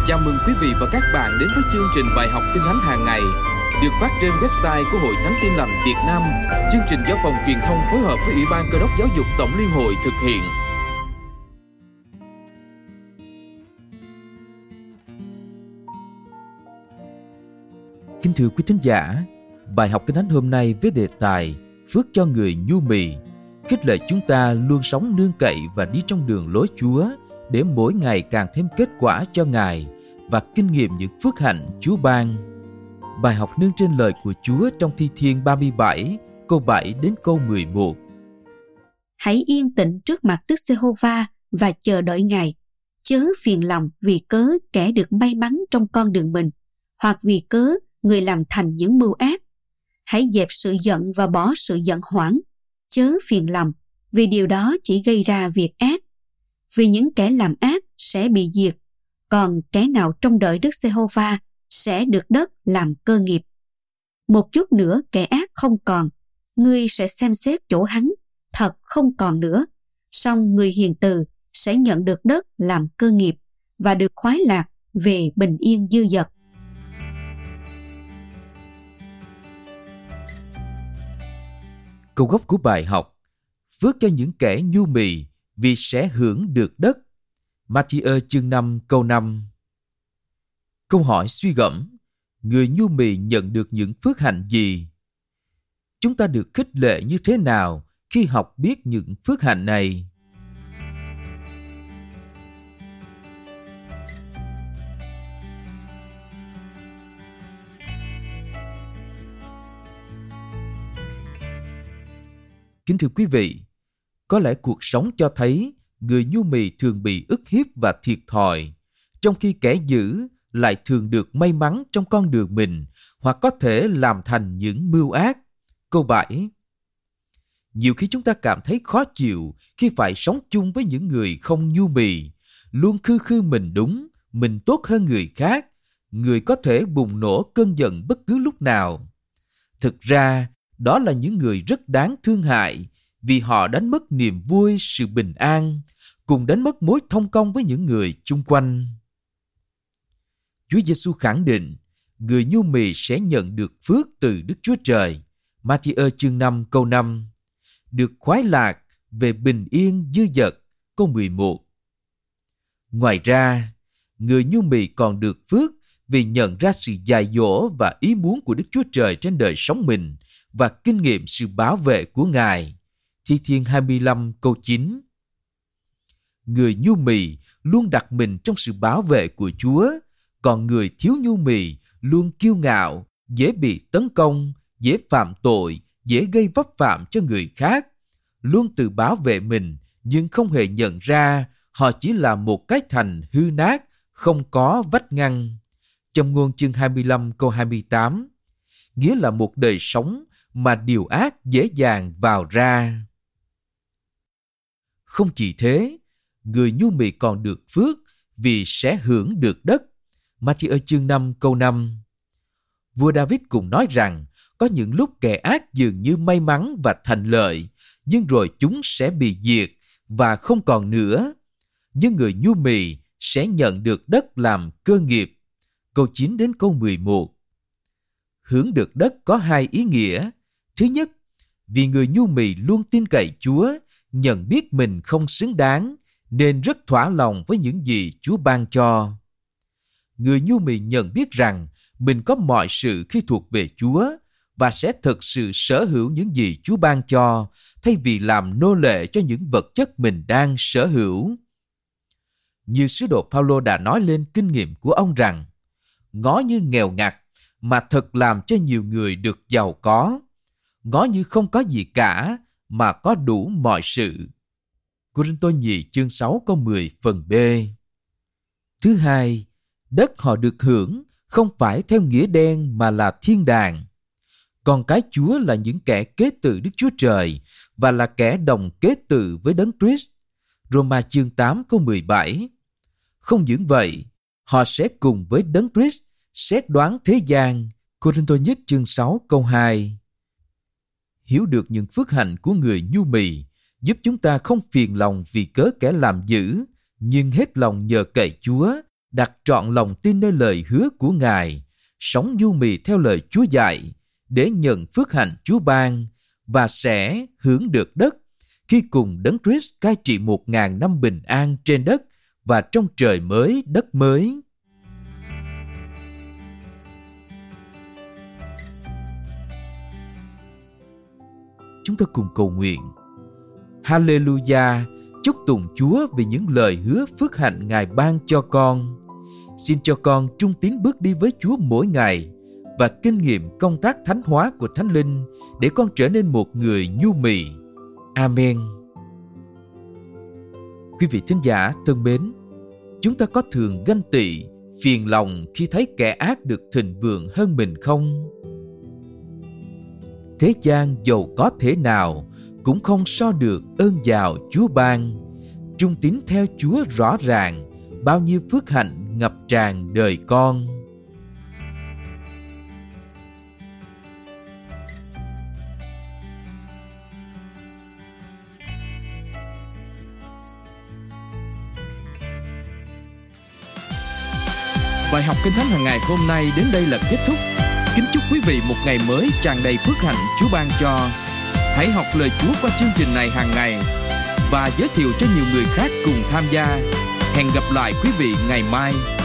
Chào mừng quý vị và các bạn đến với chương trình bài học Kinh Thánh hàng ngày được phát trên website của Hội Thánh Tin Lành Việt Nam. Chương trình do Phòng Truyền thông phối hợp với Ủy ban Cơ đốc Giáo dục Tổng Liên hội thực hiện. Kính thưa quý thính giả, bài học Kinh Thánh hôm nay với đề tài Phước cho người nhu mì khích lệ chúng ta luôn sống nương cậy và đi trong đường lối Chúa để mỗi ngày càng thêm kết quả cho Ngài và kinh nghiệm những phước hạnh Chúa ban. Bài học nương trên lời của Chúa trong Thi Thiên 37, câu 7 đến câu 11. Hãy yên tĩnh trước mặt Đức Giê-hô-va và chờ đợi Ngài, chớ phiền lòng vì cớ kẻ được may mắn trong con đường mình, hoặc vì cớ người làm thành những mưu ác. Hãy dẹp sự giận và bỏ sự giận hoãn, chớ phiền lòng, vì điều đó chỉ gây ra việc ác. Vì những kẻ làm ác sẽ bị diệt, còn kẻ nào trông đợi Đức Giê-hô-va sẽ được đất làm cơ nghiệp. Một chút nữa kẻ ác không còn, ngươi sẽ xem xét chỗ hắn, thật không còn nữa. Song người hiền từ sẽ nhận được đất làm cơ nghiệp và được khoái lạc về bình yên dư dật. Câu gốc của bài học: Phước cho những kẻ nhu mì vì sẽ hưởng được đất. Ma-thi-ơ chương 5 câu 5. Câu hỏi suy gẫm: người nhu mì nhận được những phước hạnh gì? Chúng ta được khích lệ như thế nào khi học biết những phước hạnh này? Kính thưa quý vị, có lẽ cuộc sống cho thấy người nhu mì thường bị ức hiếp và thiệt thòi, trong khi kẻ dữ lại thường được may mắn trong con đường mình hoặc có thể làm thành những mưu ác. Câu 7. Nhiều khi chúng ta cảm thấy khó chịu khi phải sống chung với những người không nhu mì, luôn khư mình đúng, mình tốt hơn người khác, người có thể bùng nổ cơn giận bất cứ lúc nào. Thực ra, đó là những người rất đáng thương hại vì họ đánh mất niềm vui, sự bình an, cùng đánh mất mối thông công với những người chung quanh. Chúa Giêsu khẳng định, người nhu mì sẽ nhận được phước từ Đức Chúa Trời. Ma-thi-ơ chương 5 câu 5. Được khoái lạc về bình yên dư dật. Câu 11. Ngoài ra, người nhu mì còn được phước vì nhận ra sự dạy dỗ và ý muốn của Đức Chúa Trời trên đời sống mình và kinh nghiệm sự bảo vệ của Ngài. Thi Thiên 25 câu 9. Người nhu mì luôn đặt mình trong sự bảo vệ của Chúa, còn người thiếu nhu mì luôn kiêu ngạo, dễ bị tấn công, dễ phạm tội, dễ gây vấp phạm cho người khác, luôn tự bảo vệ mình nhưng không hề nhận ra họ chỉ là một cái thành hư nát, không có vách ngăn. Châm ngôn chương 25 câu 28, nghĩa là một đời sống mà điều ác dễ dàng vào ra. Không chỉ thế, người nhu mì còn được phước vì sẽ hưởng được đất. Ma-thi-ơ chương 5 câu 5. Vua David cũng nói rằng có những lúc kẻ ác dường như may mắn và thành lợi, nhưng rồi chúng sẽ bị diệt và không còn nữa. Nhưng người nhu mì sẽ nhận được đất làm cơ nghiệp. Câu 9 đến câu 11. Hưởng được đất có hai ý nghĩa. Thứ nhất, vì người nhu mì luôn tin cậy Chúa, nhận biết mình không xứng đáng, nên rất thỏa lòng với những gì Chúa ban cho. Người nhu mì nhận biết rằng mình có mọi sự khi thuộc về Chúa và sẽ thực sự sở hữu những gì Chúa ban cho, thay vì làm nô lệ cho những vật chất mình đang sở hữu. Như sứ đồ Phaolô đã nói lên kinh nghiệm của ông rằng, ngó như nghèo ngặt mà thật làm cho nhiều người được giàu có, ngó như không có gì cả mà có đủ mọi sự. Cô-rinh-tô nhì chương 6 câu 10 phần B. Thứ hai, đất họ được hưởng không phải theo nghĩa đen mà là thiên đàng. Còn cái Chúa là những kẻ kế tự Đức Chúa Trời và là kẻ đồng kế tự với Đấng Christ. Roma chương 8 câu 17. Không những vậy, họ sẽ cùng với Đấng Christ xét đoán thế gian. Cô-rinh-tô nhất chương 6 câu 2. Hiểu được những phước hạnh của người nhu mì giúp chúng ta không phiền lòng vì cớ kẻ làm dữ, nhưng hết lòng nhờ cậy Chúa đặt trọn lòng tin nơi lời hứa của Ngài, sống nhu mì theo lời Chúa dạy để nhận phước hạnh Chúa ban và sẽ hưởng được đất khi cùng Đấng Christ cai trị 1000 năm bình an trên đất và trong trời mới đất mới. Chúng ta cùng cầu nguyện. Hallelujah, chúc tụng Chúa vì những lời hứa phước hạnh Ngài ban cho con. Xin cho con trung tín bước đi với Chúa mỗi ngày và kinh nghiệm công tác thánh hóa của Thánh Linh để con trở nên một người nhu mì. Amen. Quý vị thính giả thân mến, chúng ta có thường ganh tị, phiền lòng khi thấy kẻ ác được thịnh vượng hơn mình không? Thế gian giàu có thế nào cũng không so được ơn giàu Chúa ban. Trung tín theo Chúa rõ ràng, bao nhiêu phước hạnh ngập tràn đời con. Bài học Kinh Thánh hàng ngày hôm nay đến đây là kết thúc. Kính chúc quý vị một ngày mới tràn đầy phước hạnh Chúa ban cho. Hãy học lời Chúa qua chương trình này hàng ngày và giới thiệu cho nhiều người khác cùng tham gia. Hẹn gặp lại quý vị ngày mai.